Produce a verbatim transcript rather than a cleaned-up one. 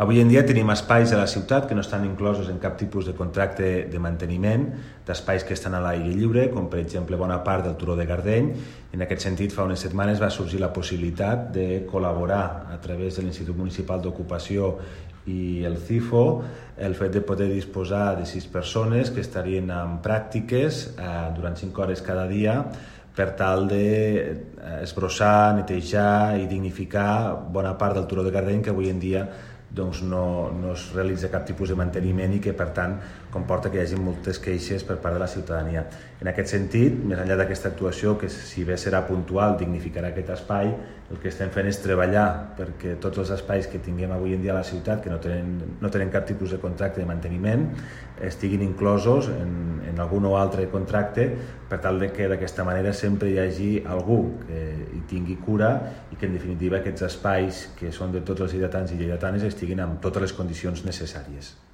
Avui en dia tenim espais a la ciutat que no estan inclosos en cap tipus de contracte de manteniment, d'espais que estan a l'aire lliure, com per exemple bona part del Turó de Gardeny. En aquest sentit, fa unes setmanes va sorgir la possibilitat de col·laborar a través de l'Institut Municipal d'Ocupació i el CIFO, el fet de poder disposar de sis persones que estarien en pràctiques eh, durant cinc hores cada dia per tal d'esbrossar, netejar i dignificar bona part del Turó de Gardeny que avui en dia doncs no, no es realitza cap tipus de manteniment i que per tant comporta que hi hagi moltes queixes per part de la ciutadania. En aquest sentit, més enllà d'aquesta actuació que si bé serà puntual dignificarà aquest espai, el que estem fent és treballar perquè tots els espais que tinguem avui en dia a la ciutat que no tenen, no tenen cap tipus de contracte de manteniment estiguin inclosos en, en algun o altre contracte per tal de que d'aquesta manera sempre hi hagi algú que hi tingui cura i que en definitiva aquests espais que són de tots els lleidatans i lleidatanes estiguin amb totes les condicions necessàries.